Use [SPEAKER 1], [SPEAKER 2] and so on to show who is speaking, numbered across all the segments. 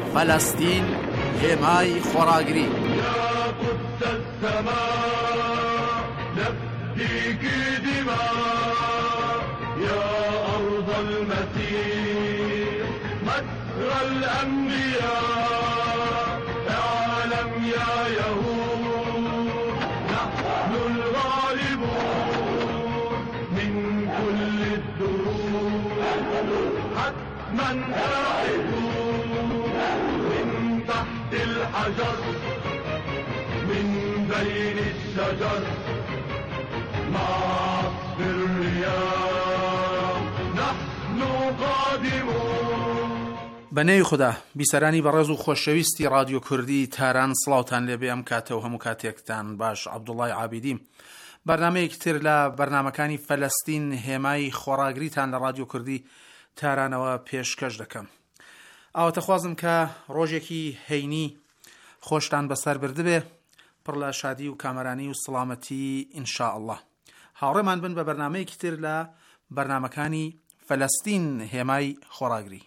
[SPEAKER 1] فەلەستین هێمای خۆراگری.
[SPEAKER 2] من بين الشجر مع عصف الرياح نحن قادمون.
[SPEAKER 1] بەنێوی خوددا بیسەرانی بەڕێز و خۆشەویستی رادیۆ کوردی تاران سڵاوتان لێبێ ئەم کاتەوە هەموو کاتێکتان باش. عەبدوڵڵای عابیدیم بەرنامەیەکی تر لە بەرنامەکانی فەلەستین هێمای خۆراگریتان لە رادیۆ کوردی تارانەوە پێشکەش دەکەم. ئاواتەخوازم کە ڕۆژێکی هەینی خۆشتان بەسەر بردبێ، پڕ لە شادی و کامەرانی و سڵامەتی ئینشاءالله. هاوڕێمان بن بە بەرنامەیەکی تر لە بەرنامەکانی فەلەستین هێمای خۆراگری.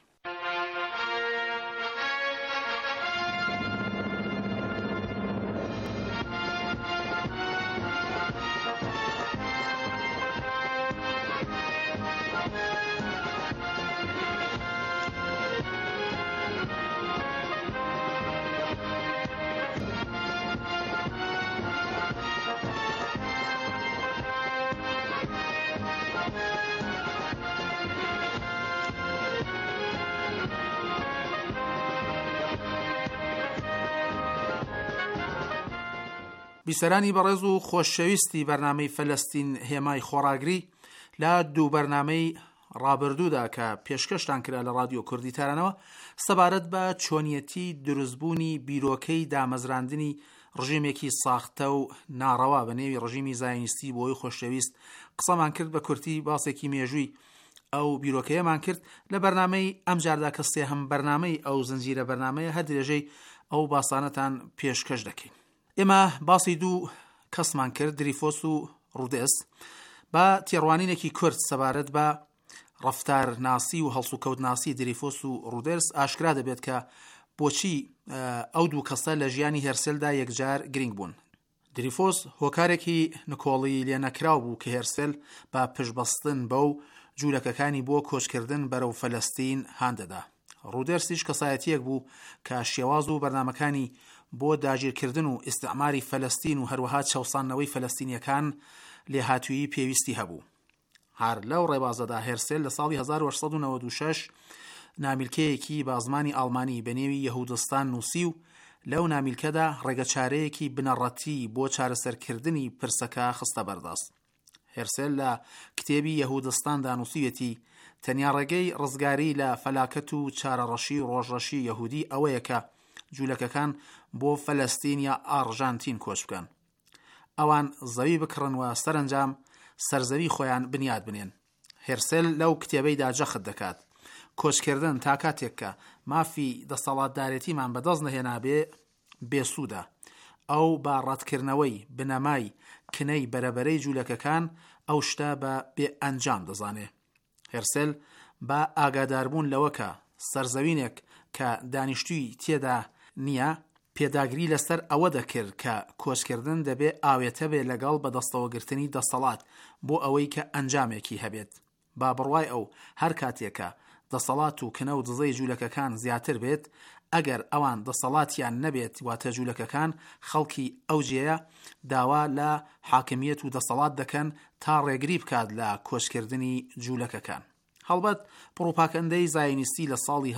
[SPEAKER 1] بیسەرانی بەڕێز و خۆشەویستی بەرنامەی فەلەستین هێمای خۆراگری، لە دوو بەرنامەی ڕابردوودا کە پێشکەشتان کرا لە رادیۆ کوردی تارانەوە سەبارەت بە چۆنیەتی دروستبوونی بیرۆکەی دامەزراندنی ڕژیمێکی ساختە و ناڕەوا بە نێوی ڕژیمی زایۆنیستی بۆی خۆشەویست قسەمان کرد بە کورتی، باسێکی مێژووی ئەو بیرۆکەیەمان کرد لە بەرنامەی ئەم جاردا کە سێهەم بەرنامەی ئەو زنجیرە بەرنامەیە هەر درێژەی ئەو باسانەتان پێشکەش دەکەین. ئێمە باسی دوو کەسمان کرد، دریفۆس و ڕودێس، بە تێڕوانینێکی کورت سەبارەت بە ڕەفتار ناسی و هەڵس و کەوت ناسی دریفۆس و ڕودێس ئاشکرا دەبێت کە بۆچی ئەو دوو کەسە لە ژیانی هێرسێلدا یەکجار گرنگ بوون. دریفۆس هۆکارێکی نکۆڵی لێ نەکراو بوو کە هێرسێل بە پشبەستن بەو جوولەکەکانی بۆ کۆچکردن بەرەو فەلەستین هاندەدا. ڕودێرسیش کەسایەتیەک بوو کە شێواز و بەرنامەکانی بۆ داگیرکردن و ئیستعماری فەلەستین و هەروەها چەوسانەوەی فەلەستینیەکان لێهاتوویی پێویستی هەبوو. هەر لەو ڕێبازەدا هێرسێل لە ساڵی 1896 نامیلکەیەکی بە زمانی ئاڵمانی بەنێوی یەهودستان نووسی و لەو نامیلکەدا ڕێگەچارەیەکی بنەڕەتی بۆ چارەسەرکردنی پرسەکە خستە بەردەست. هێرسێل لە کتێبی یەهودستاندا نووسیوێتی تەنیا ڕێگەی ڕزگاری لە فەلاکەت و چارەڕەشی و ڕۆژڕەشی یەهودی ئەوەیە کە جوولەکەکان بۆ فەلەستین یا ئارژانتین کۆچ بکەن، ئەوان زەوی بکڕن و سەرنجام سەرزەوی خۆیان بنیاد بنێن. هێرسێل لەو کتێبەیدا جەخت دەکات کۆچکردن تا کاتێک کە مافی دەسەڵاتدارێتیمان بەدەست نەهێنابێ بێسوودە. ئەو با ڕەتکردنەوەی بنەمای کنەی بەرەبەرەی جوولەکەکان ئەو شتە بە بێ ئەنجام دەزانێ. هێرسێل با ئاگاداربوون لەوەکە سەرزەوینێک کە دانیشتووی تێدا نییە پێداگری لەسەر ئەوە دەکرد کە کۆچکردن دەبێ ئاوێتە بێ لەگەڵ بەدەستەوەگرتنی دەسەڵات بۆ ئەوەی کە ئەنجامێکی هەبێت. با بڕوای ئەو هەر کاتێکە دەسەڵات و کنە و دزەی جوولەکەکان زیاتر بێت، ئەگەر ئەوان دەسەڵاتیان نەبێت واتە جوولەکەکان خەڵکی ئەو جێیە داوا لە حاکمیت و دەسەڵات دەکەن تا ڕێگری بکات لە کۆچکردنی جوولەکەکان. هەڵبەت پڕۆپاگەندەی زایۆنیستی لە ساڵی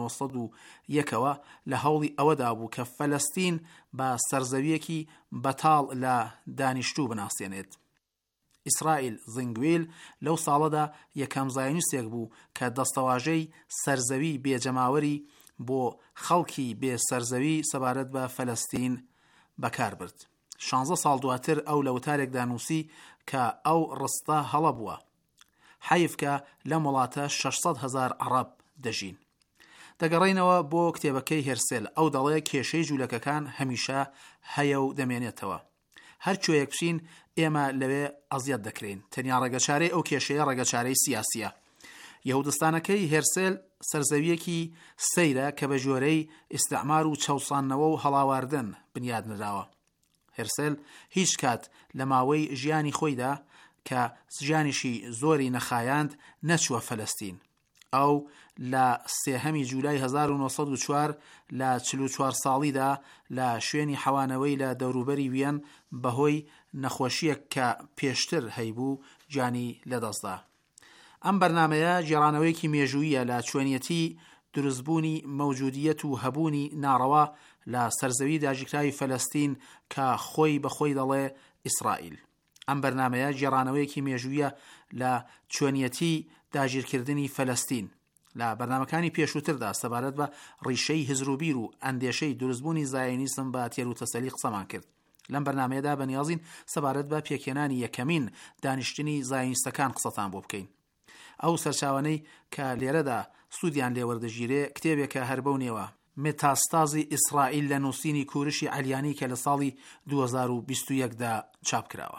[SPEAKER 1] 1901ەوە لە هەوڵی ئەوەدا بوو کە فەلەستین بە سەرزەویەکی بەتاڵ لە دانیشتوو بناسیێنێت. ئیسرائیل زنگویل لەو ساڵەدا یەکەم زایۆنیستێک بوو کە دەستەواژەی سەرزەوی بێجەماوەری بۆ خەڵکی بێ سەرزەوی سەبارەت بە فەلەستین بەکار برد. 16 ساڵ دواتر ئەو لە وتارێکدا نووسی کە ئەو ڕستە هەڵە بووە، حیف کە لەم وڵاتە 600,000 عەرەب دەژین. دەگەڕێینەوە بۆ کتێبەکەی هێرسێل، ئەو دەڵێ کێشەی جوولەکەکان هەمیشە هەیە و دەمێنێتەوە. هەر کوێیەک بچین ئێمە لەوێ ئەزیەت دەکرێن. تەنیا ڕێگەچارەی ئەو کێشەیە ڕێگەچارەی سیاسیە. یەهودستانەکەی هێرسێل سەرزەویەکی سەیرە کە بە ژۆرەی ئیستعمار و چەوسانەوە و هەڵاواردن بنیاد نراوە. هێرسێل هیچ کات لە ماوەی ژیانی خۆیدا کە ژیانیشی زۆری نەخایاند نەچووە فەلەستین. ئەو لە 3 جولای 1904 لە 44 ساڵیدا لە شوێنی حەوانەوەی لە دەوروبەری وێن بەهۆی نەخۆشیەک کە پێشتر هەیبوو گیانی لەدەستدا. ئەم بەرنامەیە جێڕانەوەیەکی مێژوویە لە چۆنیەتی دروستبوونی مەوجودیەت و هەبوونی ناڕەوا لە سەرزەوی داگیرکراوی فەلەستین کە خۆی بەخۆی دەڵێ ئیسرائیل. ئەم بەرنامەیە جێڕانەوەیەکی مێژوویە لە چۆنیەتی داگیرکردنی فەلەستین. لە بەرنامەکانی پێشووتردا سەبارەت بە ڕیشەی هزروبیر و ئەندێشەی دروستبوونی زایۆنیزم بە تێر و تەسەلی قسەمان کرد. لەم بەرنامەیەدا بەنیازین سەبارەت بە پێکێنانی یەکەمین دانیشتنی زایۆنیستەکان قسەتان بۆ بکەین. ئەو سەرچاوانەی کە لێرەدا سوودیان لێوەردەگیرێ کتێبێکە هەر بەو نێوە مێتاستازی ئیسرائیل لە نووسینی کوورشی عەلیانی کە لە ساڵی 2021دا چاپ کراوە.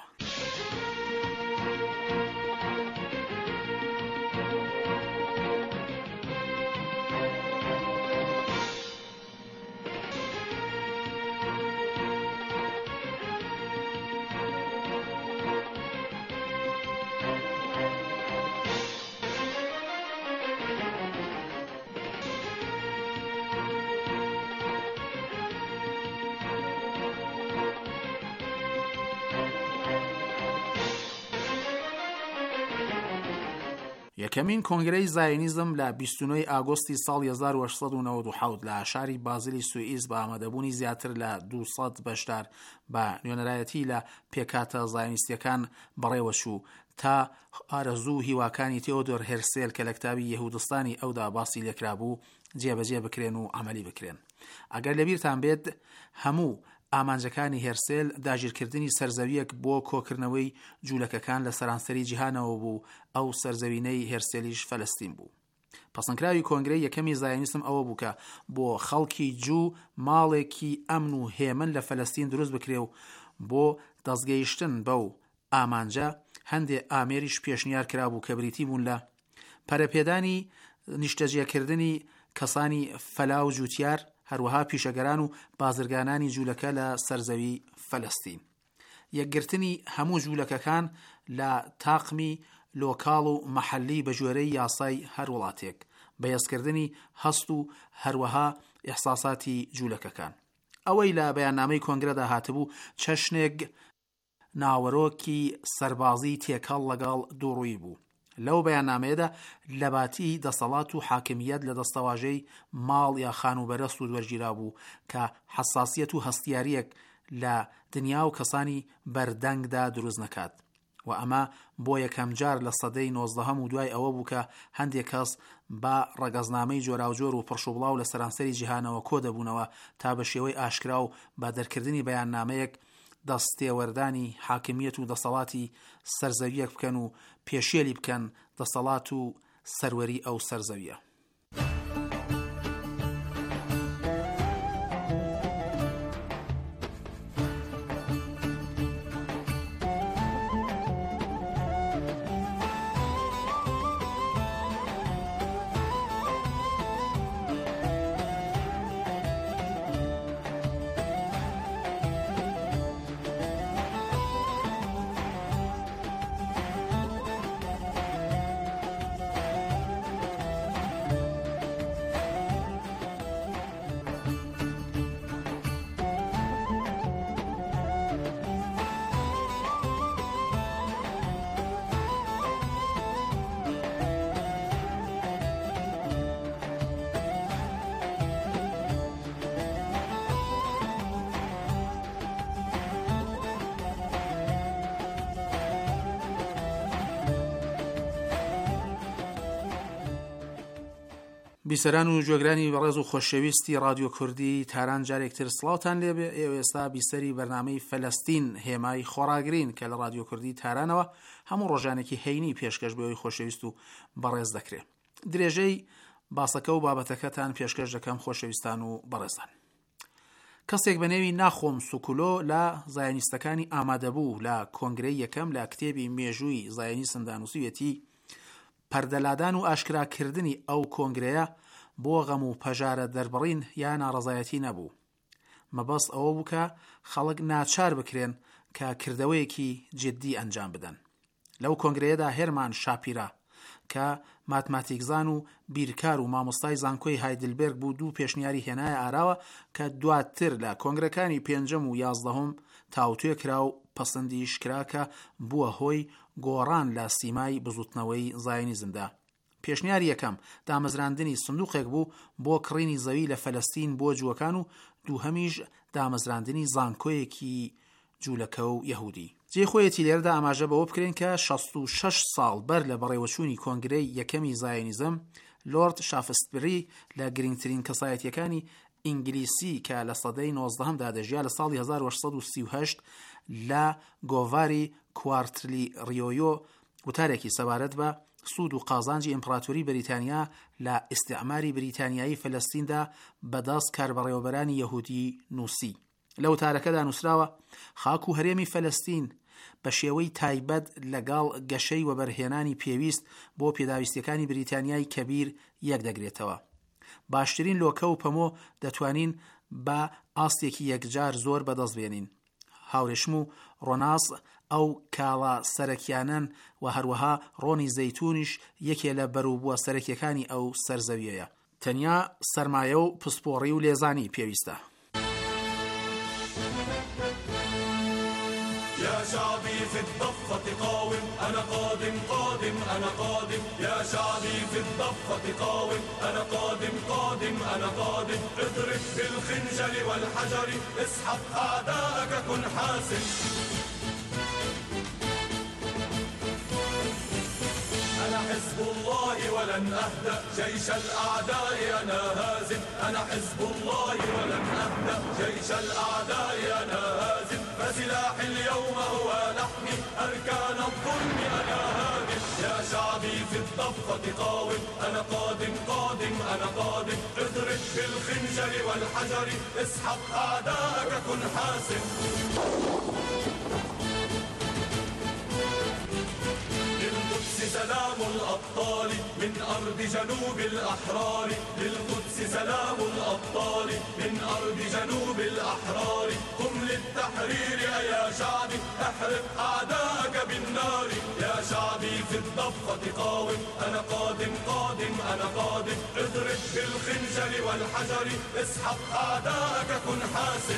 [SPEAKER 1] یەکەمین کۆنگرەی زایۆنیزم لە 29 ئاگۆستی ساڵی 1897 لە شاری بازیلی سوئیس بە ئامادەبوونی زیاتر لە 200 بەشدار بە نوێنەرایەتی لە پێکاتە زایۆنیستیەکان بەڕێوەچوو تا ئارەزوو هیواکانی تێودۆر هێرسێل کە لە کتابی یەهودستانی ئەودا باسی لێکرابوو جێبەجێ بکرێن و ئەمەلی بکرێن. ئەگەر لەبیرتان بێت هەموو ئامانجەکانی هێرسێل داگیرکردنی سەرزەویەک بۆ کۆکردنەوەی جوولەکەکان لە سەرانسەری جیهانەوە بوو. ئەو سەرزەوینەی هێرسێلیش فەلەستین بوو. پەسەندکراوی کۆنگرەی یەکەمی زایۆنیسم ئەوە بوو کە بۆ خەڵکی جوو ماڵێکی ئەمن و هێمن لە فەلەستین دروست بکرێ و بۆ دەستگەیشتن بەو ئامانجە هەندێک ئامێریش پێشنیار کرابوو کە بریتی بوون لە پەرەپێدانی نیشتەجێکردنی کەسانی فەلا و جووتیار، هەروەها پیشەگەران و بازرگانانی جوولەکە لە سەرزەوی فەلەستین. یەکگرتنی هەموو جوولەکەکان لە تاقمی لۆکاڵ و مەحەلی بە ژێرەی یاسای هەر وڵاتێک، بەهێزکردنی هەست و هەروەها ئیحساساتی جوولەکەکان. ئەوەی لە بەیاننامەی کۆنگرەدا هاتبوو چەشنێک ناوەڕۆکی سەربازی تێکەڵ لەگەڵ دووڕووی بوو. لەو بەیاننامەیەدا لەباتی دەسەڵات و حاکمیەت لە دەستەواژەی ماڵ یا خانوبەرەست و وەرگیرا بوو کە حساسیەت و هەستیاریەک لە دنیا و کەسانی بەردەنگدا دروست نەکات. و ئەمە بۆ یەکەم جار لە سەدەی 19 و دوای ئەوە بوو کە هەندێک کەس بە ڕەگەزنامەی جۆراوجۆر و پڕشوبڵاو لە سەرانسەری جیهانەوە کۆ دەبوونەوە تا بە شێوەی ئاشکرا و بە دەرکردنی بەیاننامەیەک دەستێوەردانی حاکمیەت و دەسەڵاتی سەرزەویەک بکەن و پێشێلی بکەن دەسەڵات و سەروەری ئەو سەرزەویە. بیسەران و جۆگرانی بەڕێز و خۆشەویستی رادیۆ کوردی تاران جارێکتر سڵاوتان لێبێ. ئێستا بیسەری بەرنامەی فەلەستین هێمای خۆراگرین کە لە رادیۆ کوردی تارانەوە هەموو ڕۆژانێکی هەینی پێشکەش بەوەی خۆشەویست و بەڕێز دەکرێت. درێژەی باسەکە و بابەتەکەتان پێشکەش دەکەم خۆشەویستان و بەڕێزان. کەسێک بە نێوی ناخۆم سوکولۆ لە زایۆنیستەکانی ئامادەبوو لە کۆنگرەی یەکەم لە کتێبی مێژووی زایۆنیسم دانووسیوێتی پەردەلادان و ئاشکراکردنی ئەو کۆنگرەیە بۆ غەم و پەژارە دەربڕین یان ناڕەزایەتی نەبوو. مەبەست ئەوە بوو کە خەڵک ناچار بکرێن کە کردەوەیەکی جددی ئەنجام بدەن. لەو کۆنگرەیەدا هێرمان شاپیرە کە ماتماتیکزان و بیرکار و مامۆستای زانکۆی هایدلبرگ بوو دوو پێشنیاری هێنایە ئاراوە کە دواتر لە کۆنگرەکانی پێنجەم و یازدەهەم تاوتوێ کرا و پەسەندیش کرا کە بووە هۆی گۆڕان لە سیمای بزوتنەوەی زایۆنیزمدا. پێشنیاری یەکەم دامەزراندنی سندوقێک بوو بۆ کڕینی زەوی لە فەلەستین بۆ جووەکان و دووهەمیش دامەزراندنی زانکۆیەکی جوولەکە و یەهودی. جێخۆیەتی لێرەدا ئاماژە بەوە بکرێن کە 66 ساڵ بەر لە بەڕێوەچوونی کۆنگرەی یەکەمی زایۆنیزم لۆرد شافستبری لە گرنگترین کەسایەتیەکانی ئینگلیسی کە لە سەدەی 19دا دەژیا لە ساڵی 1838 لە گۆڤاری کوارتلی ریۆیۆ وتارێکی سەبارەت بە سوود و قازانجی ئیمپراتۆری بریتانیا لە ئیستیعماری بریتانیایی فەلەستیندا بەدەست کاربەڕێوەبەرانی یەهودی نووسی. لە وتارەکەدا نووسراوە خاک و هەرێمی فەلەستین بە شێوەی تایبەت لەگەڵ گەشەی وەبەرهێنانی پێویست بۆ پێداویستیەکانی بریتانیای کەبیر یەک دەگرێتەوە. باشترین لۆکە و پەمۆ دەتوانین بە ئاستێکی یەکجار زۆر بەدەست بێنین. هاوڕێشم و ڕۆناس ئەو کاڵە سەرەکیانن و هەروەها ڕۆنی زەیتونیش یەکێ لە بەرووبووە سەرەکیەکانی ئەو سەرزەویەیە. تەنیا سەرمایە و پسپۆڕی و لێزانی پێویستە.
[SPEAKER 2] يا شعبي في الضفة قاوم أنا قادم قادم أنا قادم يا شعبي في الضفة قاوم أنا قادم قادم أنا قادم اضرب بالخنجر والحجر اسحق أعداءك كن حاسم أنا حزب الله ولن أهدأ جيش الأعداء أنا هازم أنا حزب الله ولن أهدأ جيش الأعداء أنا هازم فسلاحي اليوم هو لحمي أركان الظلم أنا هادم يا شعبي في الضفة قاوم أنا قادم قادم أنا قادم اضرب بالخنجر والحجر اسحق أعداءك كن حاسم سلام الأبطال من أرض جنوب الأحرار للقدس سلام الأبطال من أرض جنوب الأحرار قم للتحرير يا شعبي احرق أعداءك بالنار يا شعبي في الضفة قاوم أنا قادم قادم أنا قادم اضرب بالخنجر والحجر اسحق أعداءك كن حاسم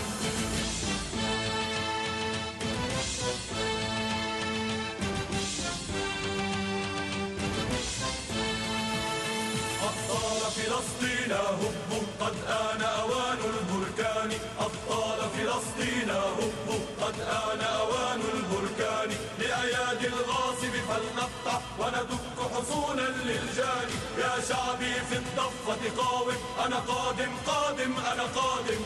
[SPEAKER 2] فلسطين هبوا قد آن أوان البركان أبطال فلسطين هبوا قد آن أوان البركان لأيادي الغاصب فلنقطع وندك حصونا للجان يا شعبي في الضفة قاوم أنا قادم قادم أنا قادم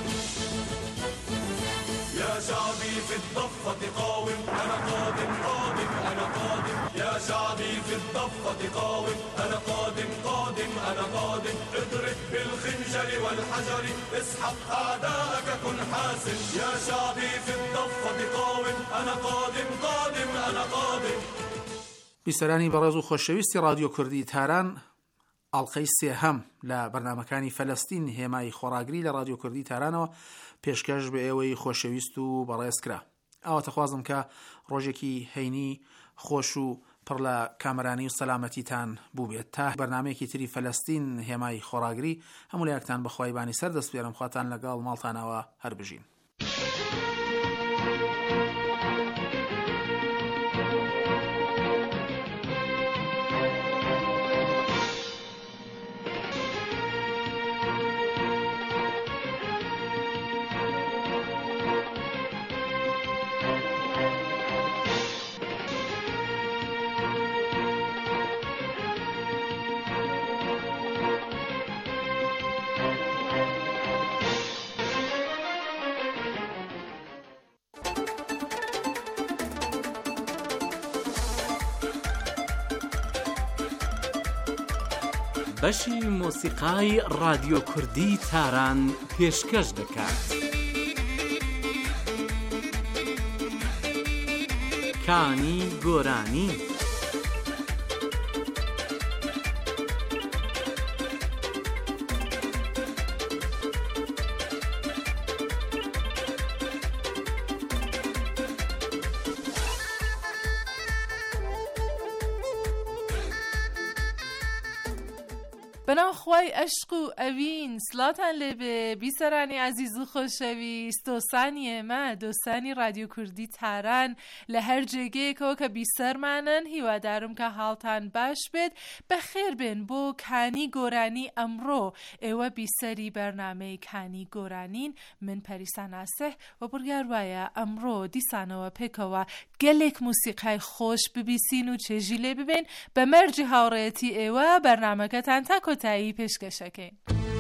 [SPEAKER 2] يا شعبي في الضفة قاوم أنا قادم قادم أنا قادم يا شعبي في الضفة قاوم أنا قادم قادم أنا قادم اضرب بالخنجر والحجر اسحق أعداءك كن حاسم يا شعبي في الضفة قاوم أنا قادم قادم أنا قادم
[SPEAKER 1] بیسەرانی بەڕێز و خۆشەویستی رادیۆ کوردی تاران ئاڵقەی سێهەم لە بەرنامەکانی فەلەستین هێمای خۆراگری لە رادیۆ کوردی تارانەوە پێشکەش بە ئێوەی خۆشەویست و بەڕێز کرا. ئەوەتەخوازم کە ڕۆژێکی هەینی خۆش و پڕ لە کامەرانی و سەلامەتیتان بوو بێت تا بەرنامەیەکی تری فەلەستین هێمای خۆراگری هەموو لایەکتان بەخوای بانی سەر دەست بێرم خواتان لەگەڵ ماڵتانەوە هەر بژین.
[SPEAKER 3] بەشی مۆسیقای رادیۆ کوردی تاران پێشکەش دەکات. کانی گۆرانی
[SPEAKER 4] بنام خوای عشق و اوین سلاتن لبه بیسرانی عزیز و خوشویست دوستانی ما دوستانی رادیو کردی تاران لهر جگه که بیسر منن هیوا دارم که حالتان باش بید بخیر بین بو کانی گورانی امرو ایوه بیسری برنامه کانی گورانین من پریسان اسه و برگر وایا امرو دیسانو پکوا گلک موسیقی خوش ببیسین و چجیله ببین به مرجی هاوریتی ایوه برنامه که تنتا کتایی پیشکشکین.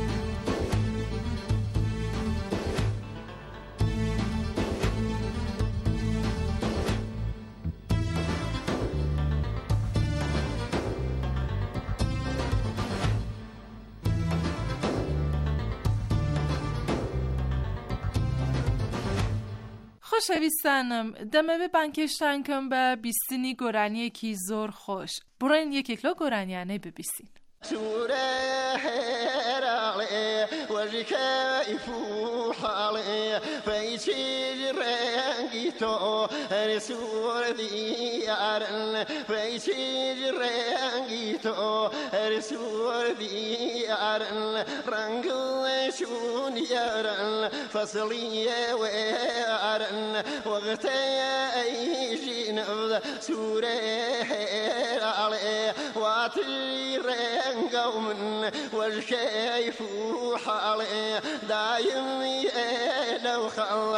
[SPEAKER 4] خوشویستانم دمه به بانکشتان کم به بیستینی گورانی کی زور خوش برین یک کلو گورانیانه ببیسین
[SPEAKER 5] سوره هراله وجهك فوحاله فيشي رنگي تو رسول ديارن فيشي رنگي تو رسول ديارن رنگ شون يارن فصلي ويارن وقت ايجي نبض سوره هراله واتي قوم والكيف حالي دايم لو خل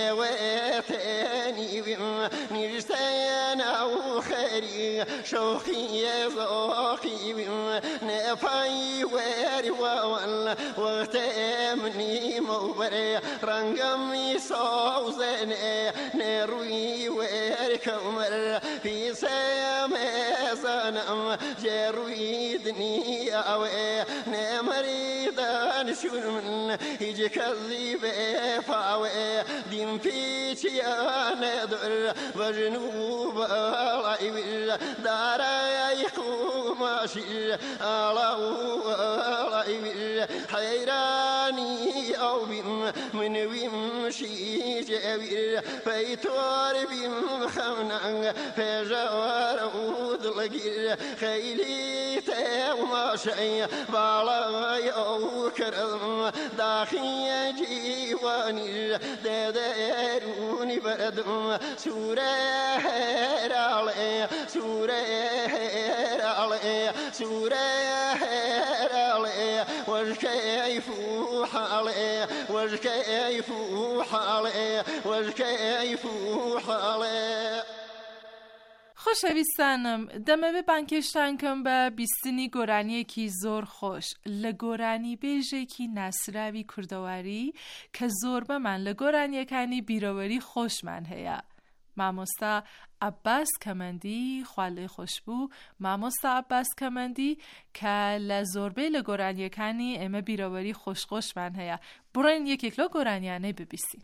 [SPEAKER 5] جويتني نجتينا وخيري شوقي ذوقي نفاي ويري وال وغتمني موبري رنقمي صوزني نروي ويري كمر في سما صنم جرويدني أوي نمريدان شون من يجي كذب فاوي دين فيتي أنا در وجنوب العيب دار يقوم أشير على العيب حيراني أو بيم من ويمشي جبير فيتور بيم خمنا فجوار ود لقير خيلي وما شيء بالا يوكرم داخل جيواني داروني بردم سورة هرالي سورة هرالي سورة هرالي وجكيف حالي وجكيف حالي وجكيف حالي
[SPEAKER 4] خوشویستانم دمه به بانکشتان کم به بیستینی گورانی کی زور خوش لگورانی بیجه کی نصراوی کردواری که زور به من لگورانی کنی بیروری خوش من هیا ماموستا عباس کمندی خاله خوشبو ماموستا عباس کمندی که لزوربه لگورانی کنی امه بیروری خوش خوش من هیا برین یک کلو گورانیانه ببیسین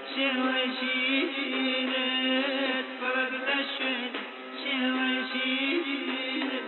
[SPEAKER 6] شوشينت فرق نشوين شوشينت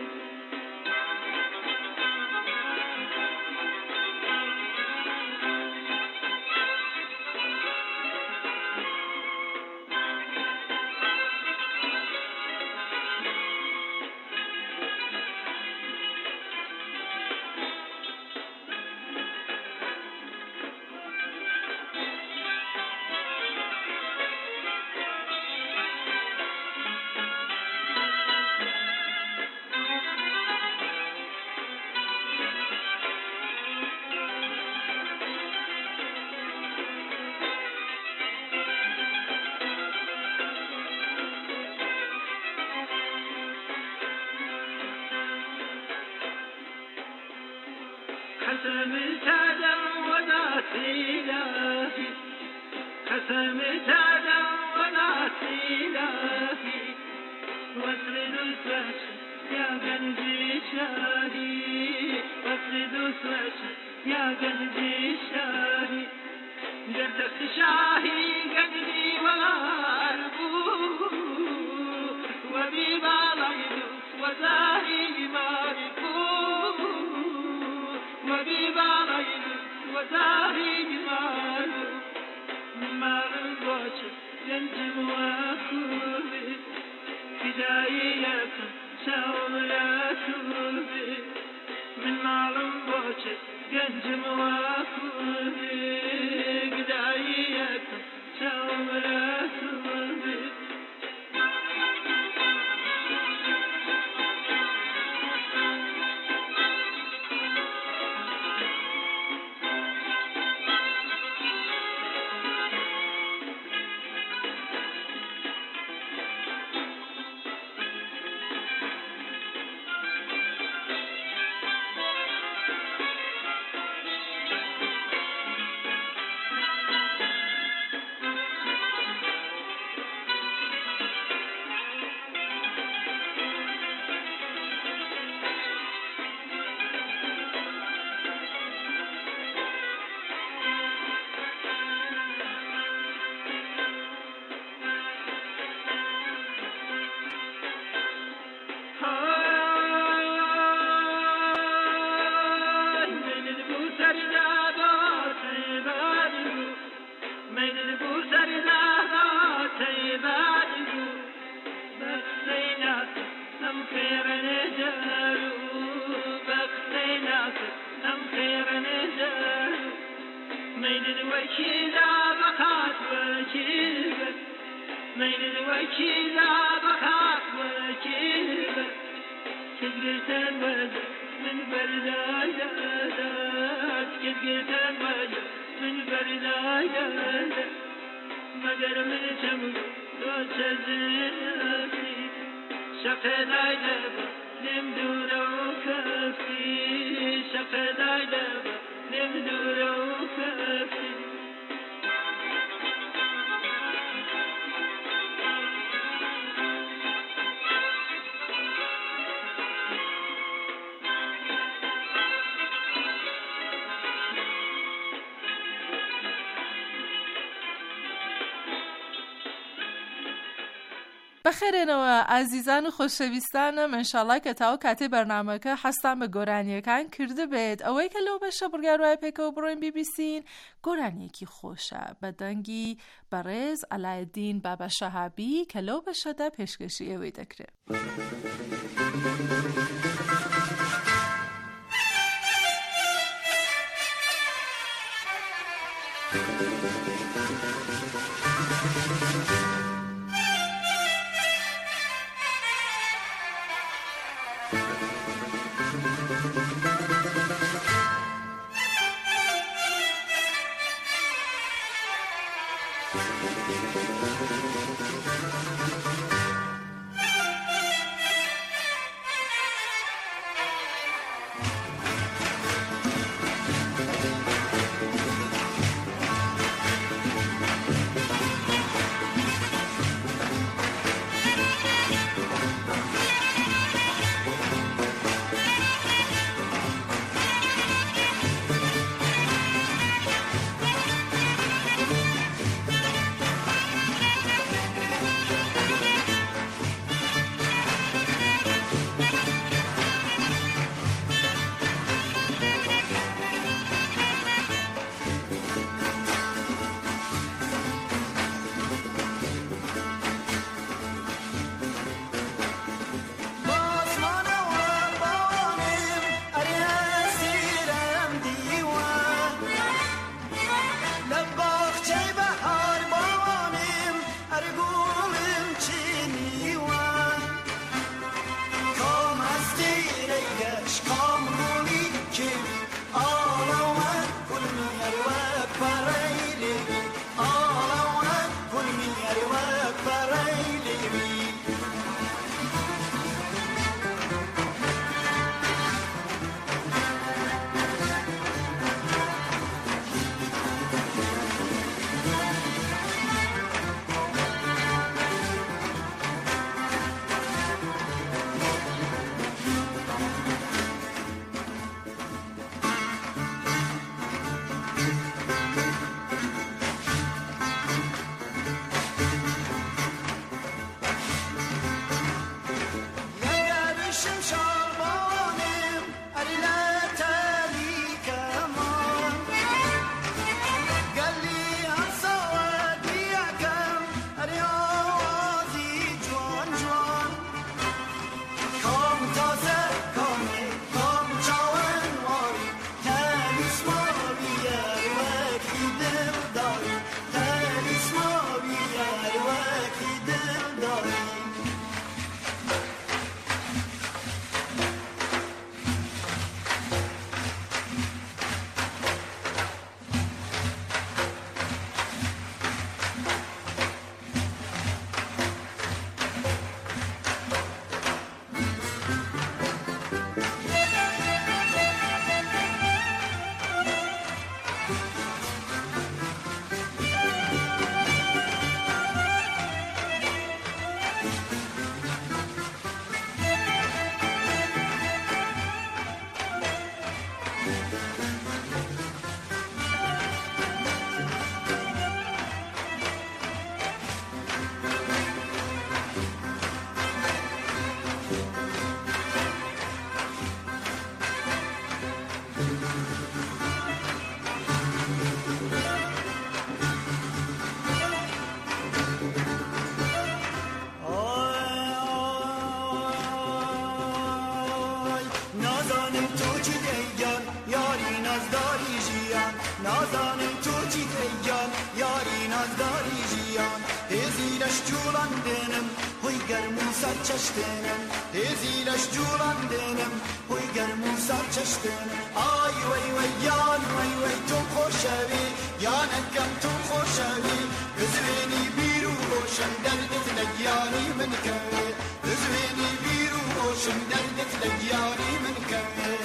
[SPEAKER 6] خسمت آدم وذات إلهي خسمت آدم وذات إلهي واسرد الفش يا قلبي شاهي واسرد الفش يا قلبي شاهي جردك شاهي قلبي واربوه وبيبا غيب وزاهي ماركوه وبيبا غيب وزاهي ماركوه مال البوش ينجم وأخوبي فدائيك شاولاتوبي من مال البوش ينجم وأخوبي فدائيك شاولاتوبي
[SPEAKER 4] بەخێرێنەوە ئازیزان و خۆشەویستانم ئینشاڵڵا کە تاو کاتێ بەرنامەکە حەستان بە گۆرانیەکان کرده بێت ئەوەی کە لەو بەشە بڕگاروای پێکەوە بڕۆین بیبیسین گۆرانیەکی خۆشە بە دەنگی بەڕێز ئەلایەدین بابا شەهابی کە لەو بەشەدا پێشکەشی ئێوەی دەکرێت.
[SPEAKER 7] نازانم تو چی دیان یاری نازداری جیان هزیلش جولان دنم هوی گرمون سر چشتنم هزیلش جولان دنم هوی گرمون سر چشتنم آی وی وی یان وی وی تو خوشوی یانکم تو خوشوی بزوینی بیرو باشم دردت لگیانی من کوی بزوینی بیرو باشم دردت لگیانی من کوی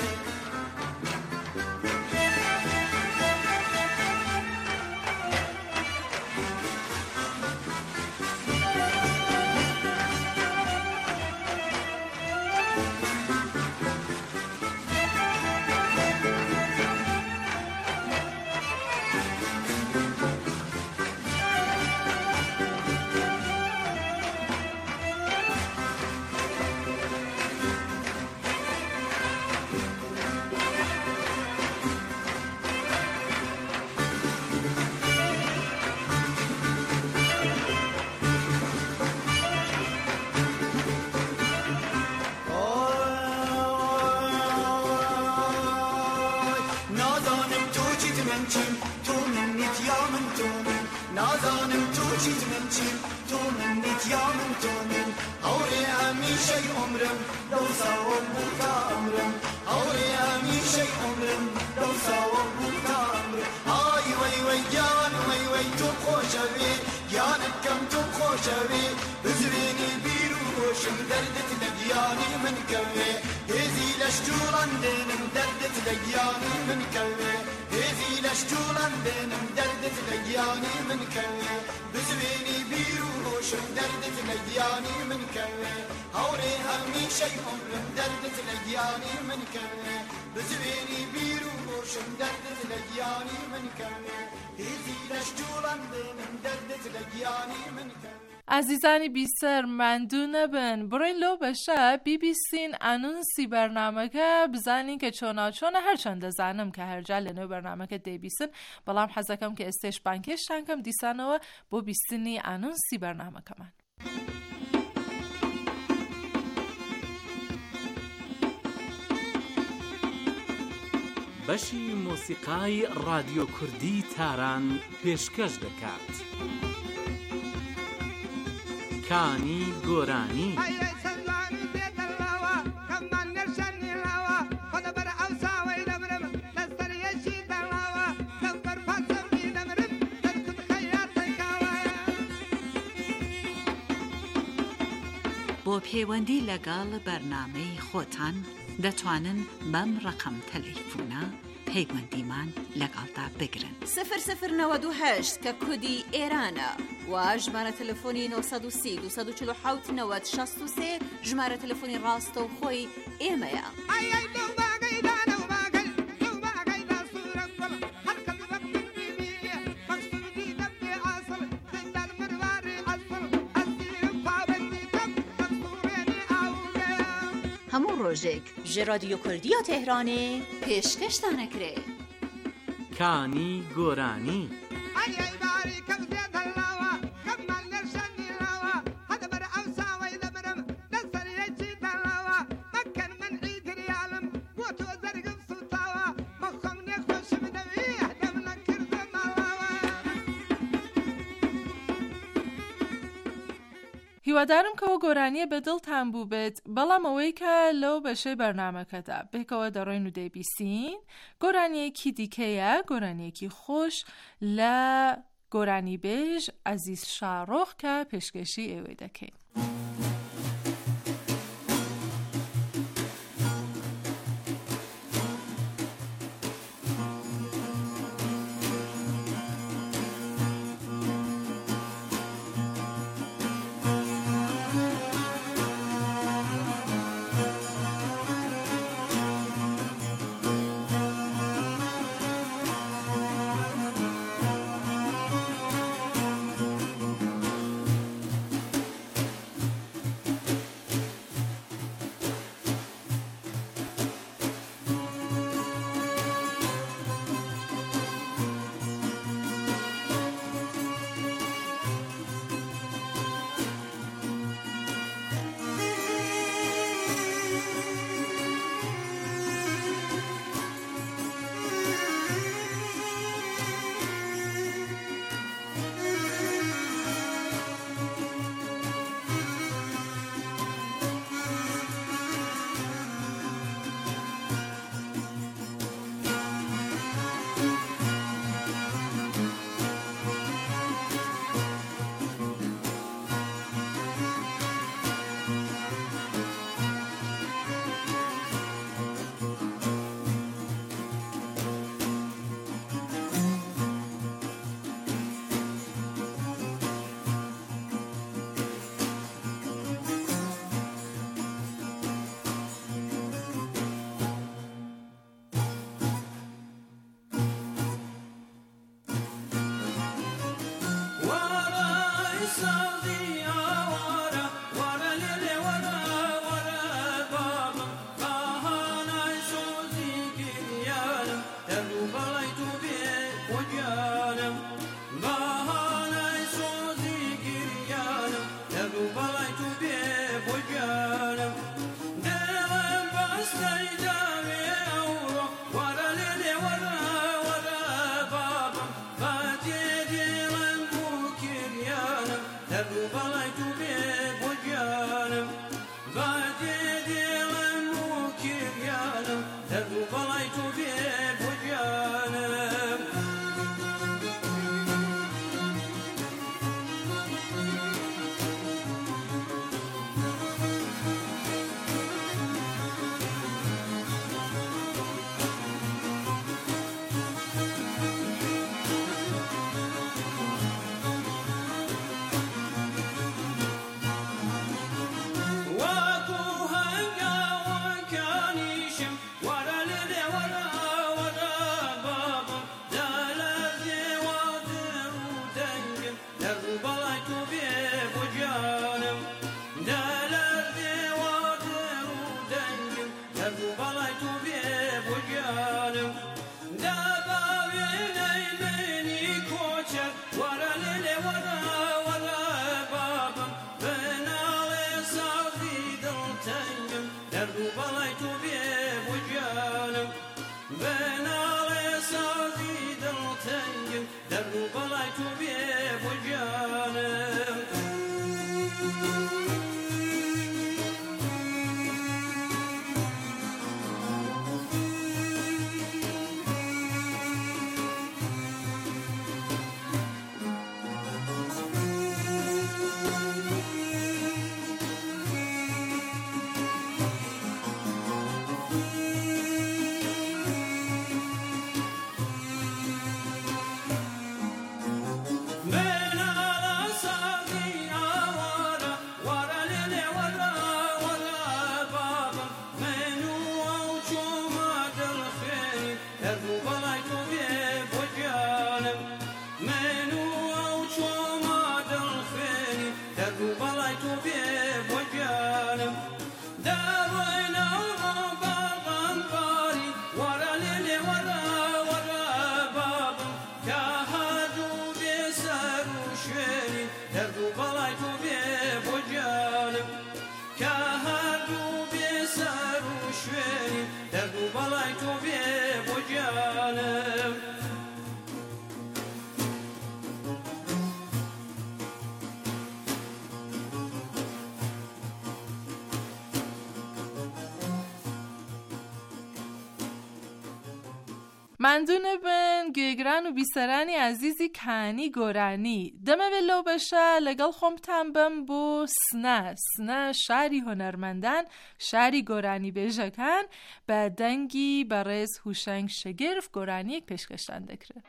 [SPEAKER 7] نازانم تو چیز من چیم تو من نیت یا من تو من اوری همیشه عمرم دو سوام بوتا عمرم اوری همیشه عمرم دو سوام بوتا عمرم آی وی وی جان وی وی تو خوشوی یانکم تو خوشوی بزوینی بیرو روشم دردت لگیانی من کوی هزیلش جولان دنم دردت لگیانی من کوی هزیلش جولان دنم دردت لگیانی من کوی بزوینی بیرو روشم دردت لگیانی من کوی هوری همیشه عمرم دردت لگیانی من کوی بزوینی بیرو روشم دردت لگیانی من کوی هزیلش جولان دنم دردت لگیانی من کوی
[SPEAKER 4] عزیزانی بیسر مندونه بن بروین لو بشه BBC انونسی برنامه که بزنین که چونه هرچند زنم که هر جل نو برنامه که دی بیسن بلام حزکم که استیش بانکش تنکم دیسانو بو بیسنی انونسی برنامه کمان
[SPEAKER 3] بەشی مۆسیقای رادیۆ کوردی تاران پێشکەش دەکات. کانی گۆرانی
[SPEAKER 8] بۆ پەیوەندی لەگەڵ بەرنامەی خۆتان دەتوانن بەم ڕقم تەلەیفۆنە پەیوەندیمان لەگەڵدا بگرن
[SPEAKER 9] 0098 کە کودی ئێرانە و ژمارە تەلەفۆنی 930 247 90 63 ژمارە تەلەفۆنی ڕاستەوخۆی ئێمەیە. هەموو ڕۆژێک ژە رادیۆ کوردیە تهرانێ پێشکەشتانەکرێ
[SPEAKER 3] کانی گۆرانی.
[SPEAKER 4] هیوادارم کەەوە گۆرانیە بە دڵتان بوو بێت، بەڵام ئەوەی کە لەو بەشەی بەرنامەکەدا بێکەوە دەڕۆین و دەیبیستین گۆرانیەکی دیکەیە، گۆرانیەکی خۆش لە گۆرانی بێژ عەزیز شارۆخ کە پێشکەشی ئێوەی دەکەین.
[SPEAKER 6] شوێنی دەرد و بەڵای تۆ بێ بۆ گیانم
[SPEAKER 4] مندون بن گوێگران و بیسەرانی عزیزی کانی گۆرانی دەمەوێت لەو بەشە لەگەڵ خۆمتان بم بۆ سنە شاری هۆنەرمەندان شاری گۆرانی بێژەکان بە دەنگی بەڕێز هوشەنگ شەگرف گۆرانیەک پێشکەشتان دەکرێت.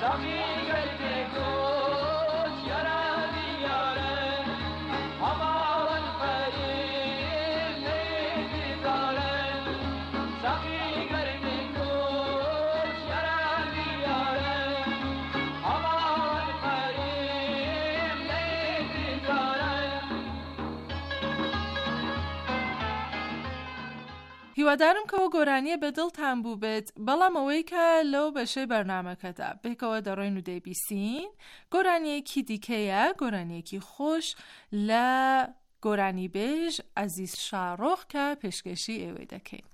[SPEAKER 4] هیوادارم کەەوە گۆرانیە بە دڵتان بوو بێت بەڵام ئەوەی کە لەو بەشەی بەرنامەکەدا بێکەوە دەڕۆین و دەیبیسین گۆرانیەکی دیکەیە، گۆرانیەکی خۆش لە گۆرانی بێژ عەزیز شارۆخ کە پێشکەشی ئێوەی دەکەین.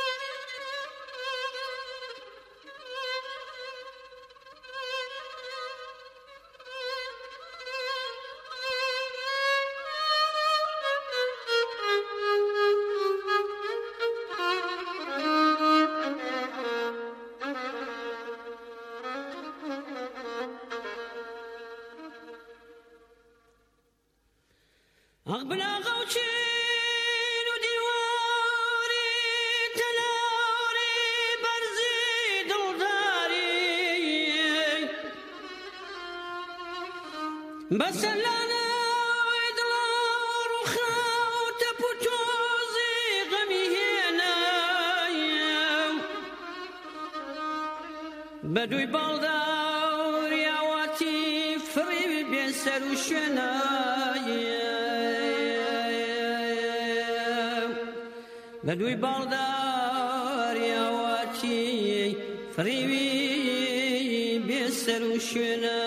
[SPEAKER 6] بسلانه دلار و خوت پوچوزی غمی هنه بدوی بالدار یاواتی فری بسر و شنه بدوی بالدار یاواتی فری بسر و شنه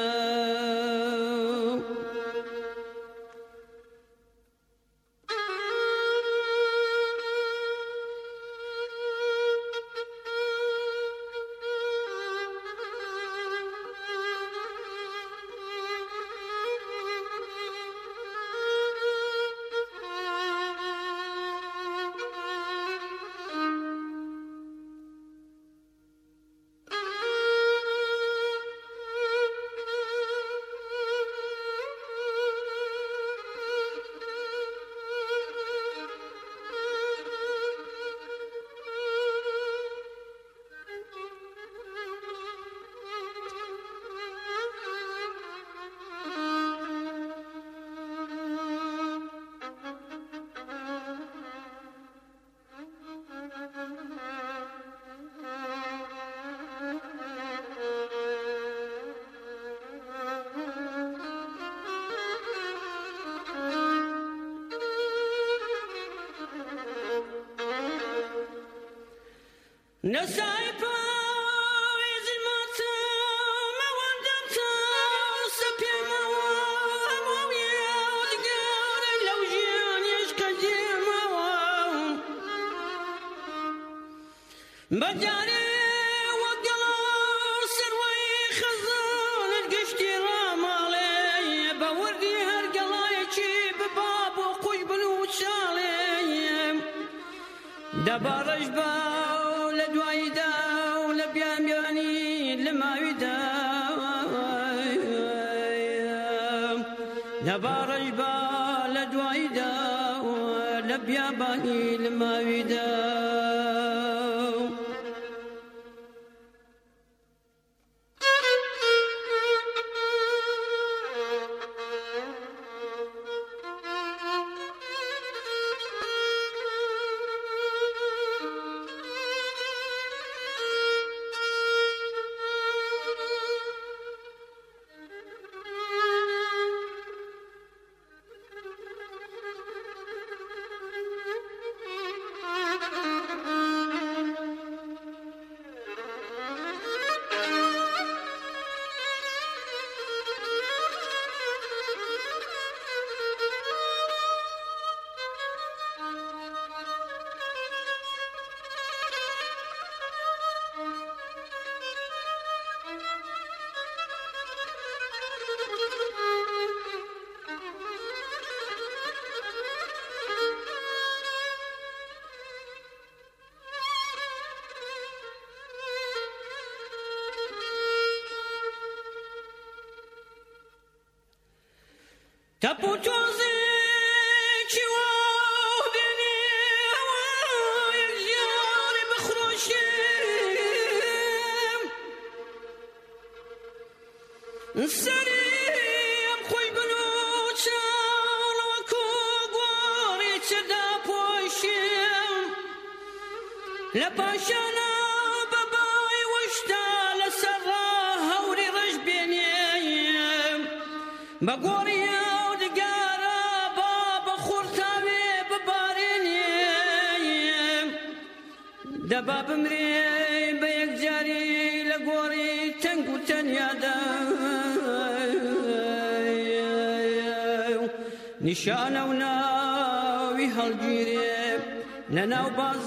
[SPEAKER 6] نسايبا ويزي ماتا ما وندمتا سبيا ما ويا ودقار لو جيان يشكجي ما بداري وقلا سروي خزان القشتي رامالي بوردي هالقلا يجيب باب وقوش بلو شالي دبارج با نبارج بالد وعيدا ولبيا باني لما ويدا تپوچوزی چیو بینی هوای زیار بخروشیم سریم خوی بلوچان و کوگوری چدا پوشیم لپاشانا ببای وشتا لسر هوری رش بینیم بگوری او دگارا بابا خورتاوی ببارینیم دبا بمری به یک جاری لگوری تنگو تنیادا نشانه و ناوی هلگیریم لناو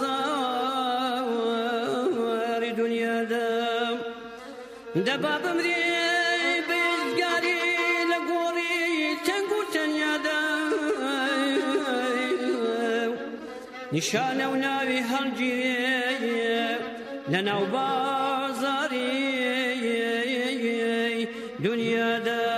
[SPEAKER 6] بازاری دنیا دم دبا بمری به یک جاری لگوری تنگو تنیادا نشانه و ناوی هلگیریم لناو بازاری دنیا دم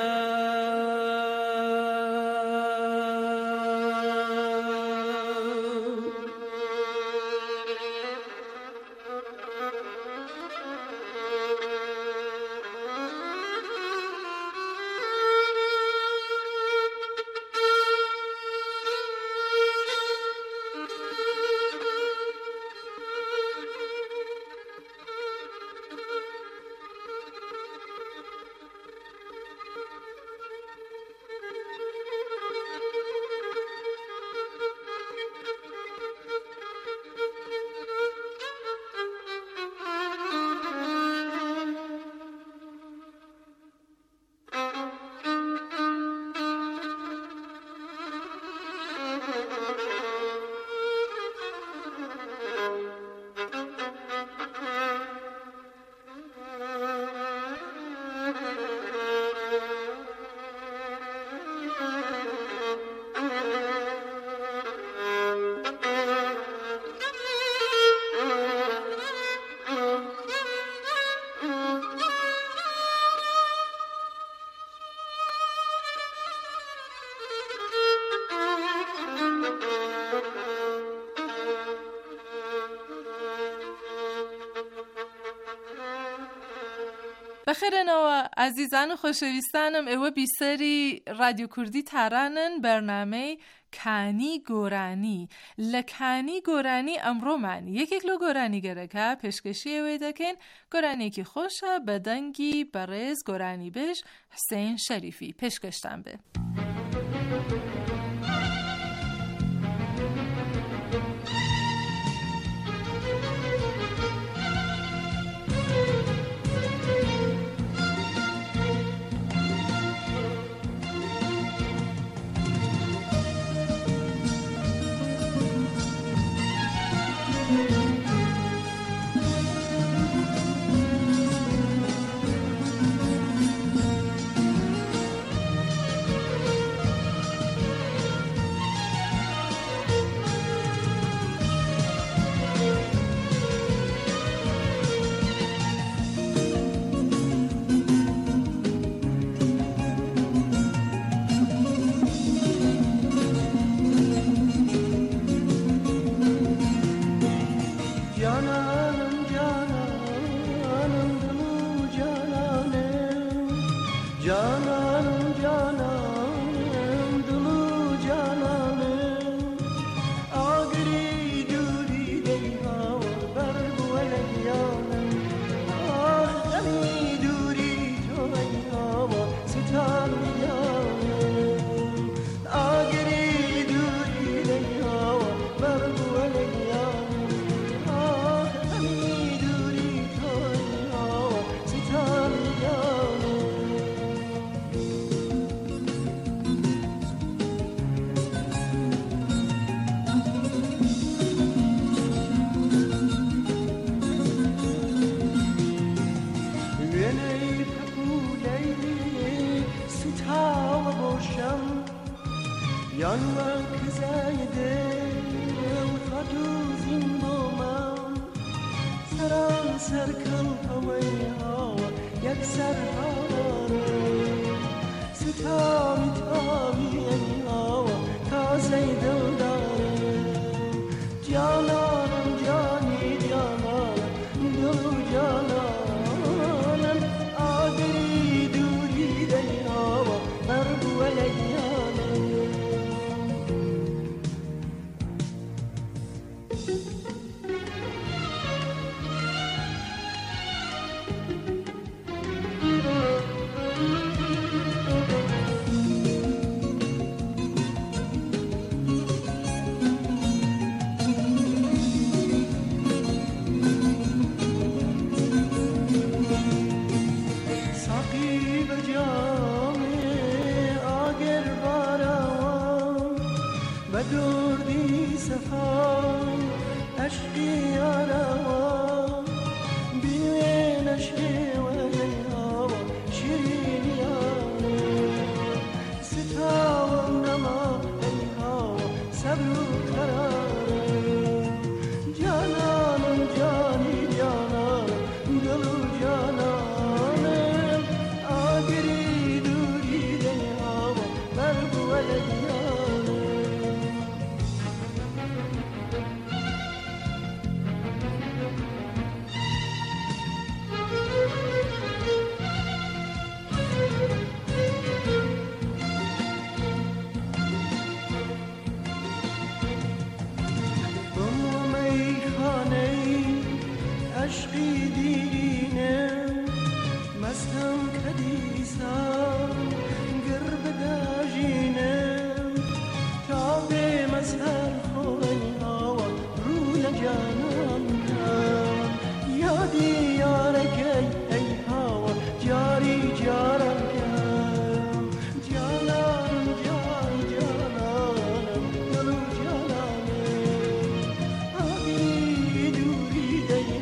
[SPEAKER 4] بخیرنەوە ئازیزان و خۆشەویستانم ئێوە بیسەری رادیۆ کوردی تارانن بەرنامەی کانی گۆرانی لە کانی گۆرانی ئەمڕۆمان یەکێک لە گۆرانیگەرەکە پێشکەشی ئەوەی دەکەین گۆرانێکی خۆشە بە دەنگی بەڕێز گۆرانی بێژ حسێن شەریفی پێشکەشتان بێ.
[SPEAKER 7] دردی سفر عشقی آرام بیوه نشوه و لیها شیرینی آرام ستاوم نما ایها صبر و قرارم جانانم جانی جانانم دلو جانانم آگری دوری دیها برگو و لیها عشقی دیرینم مستم کدیسم گر بداجینم تا به مسهر خوی هوا رو لجانم یادی یارکی ای هوا جاری جارم کم جانانم جان جانانم دلو جانانم آگی دوری دی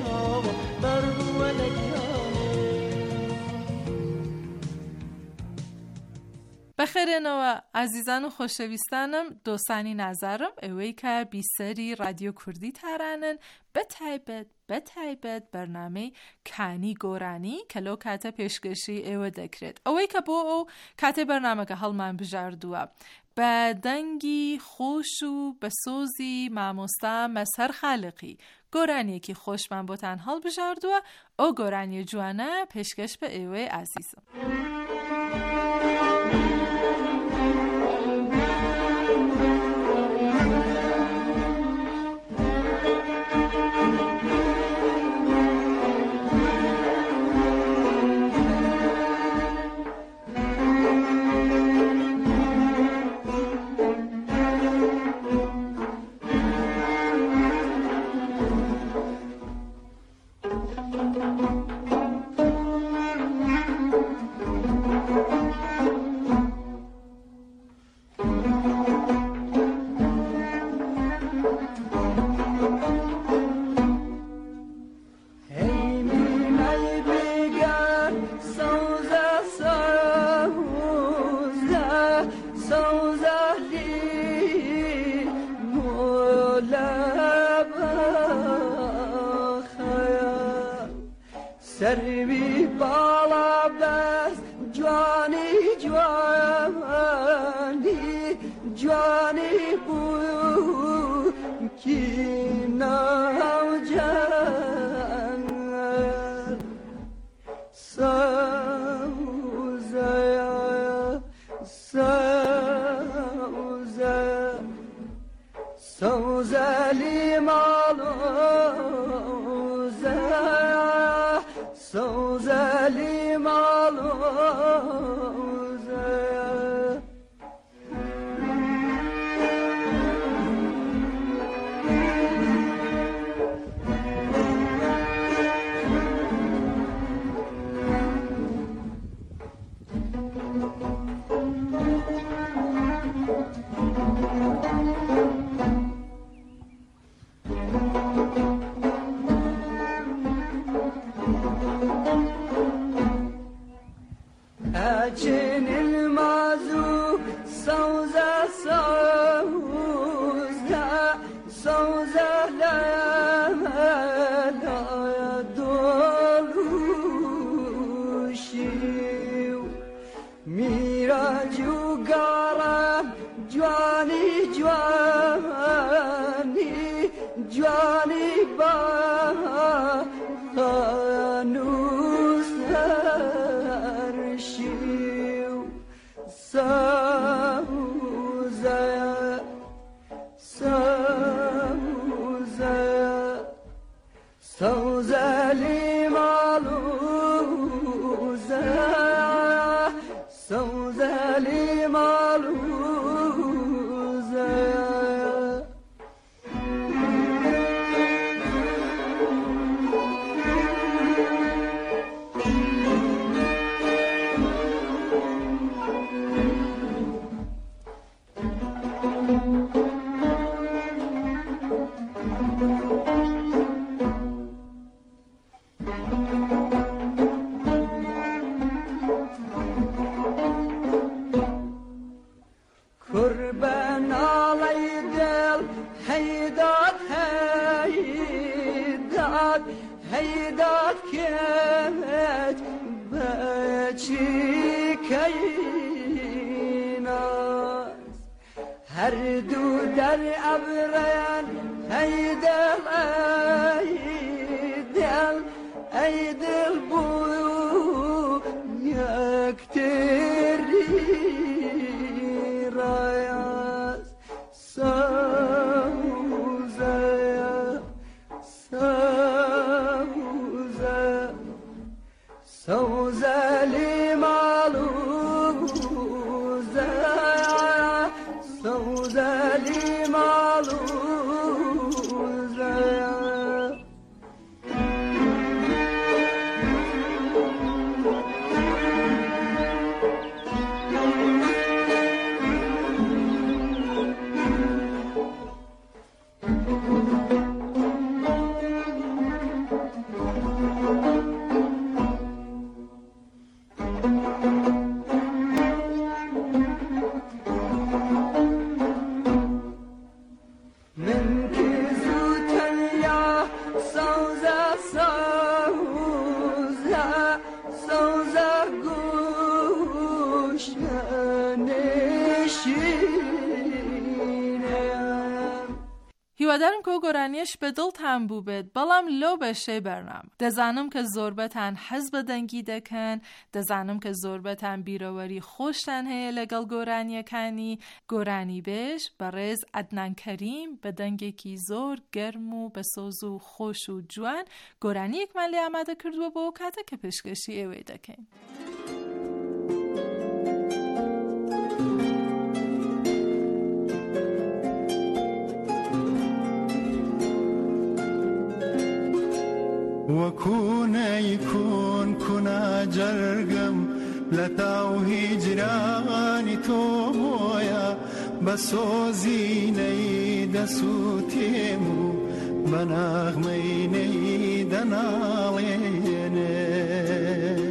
[SPEAKER 4] بخیرنەوە عزیزان و خۆشەویستانم دۆسانی نازارم ئەوەی کە بیسەری رادیۆ کوردی تارانن بەتایبەت بەرنامەی کانی گۆرانی کە لەو کاتە پێشکەشی ئێوە دەکرێت ئەوەی کە بۆ ئەو کاتێ بەرنامەکە هەڵمان بژاردووە بە دەنگی خۆش و بە سۆزی مامۆستا مەسهەر خالقی گۆرانیەکی خۆشمان بۆتان هەڵبژاردووە ئەو گۆرانیە جوانە پێشکەش بە ئێوەی ئازیزم.
[SPEAKER 7] سروی بالا بس جوانی جوانی جوانی بو کی ناو جان سوزا سوزا سوزا لیمالو سوزا لیمالو أجن المازو سوزا سوزا سوزا لا لا دولوشيو ميراجو قارا جواني جواني جواني با سوزا سوزا سوزا لیمالوزا سوزا لیمالوزا
[SPEAKER 10] کیناست هر دو در ابریان ایدل ایدل ایدل بو یکتری رایاست سوزه سوزه سوزه لیمالوزه سوزه لیمالوزه
[SPEAKER 4] هیوادارم کە گۆرانیش بە دڵتان بوو بێت بەڵام لۆ بەشەی بەرنامە دەزانم کە زۆربەتان حەز بە دەنگی دەکەن دەزانم کە زۆربەتان بیرەوەری خۆشتان هەیە لەگەڵ گۆرانیەکانی گۆرانی بێژ بەڕێز عەدنان کەریم بە دەنگێکی زۆر گەرم و بە سۆز و خۆش و جوان گۆرانیەکمان لێ ئامادە کردووە بۆ کاتە کە پێشکەشی ئێوەی دەکەین.
[SPEAKER 11] وكون يكون كنا جرقم لتاو هجراني توبويا بسوزيني دسوتيمو بناغميني دناليني